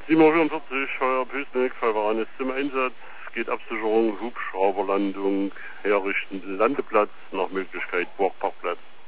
7:44 Feuer Pösneck, Feuerwehr ist im Einsatz. Geht Absicherung, Hubschrauberlandung, herrichten Landeplatz, nach Möglichkeit Burgparkplatz.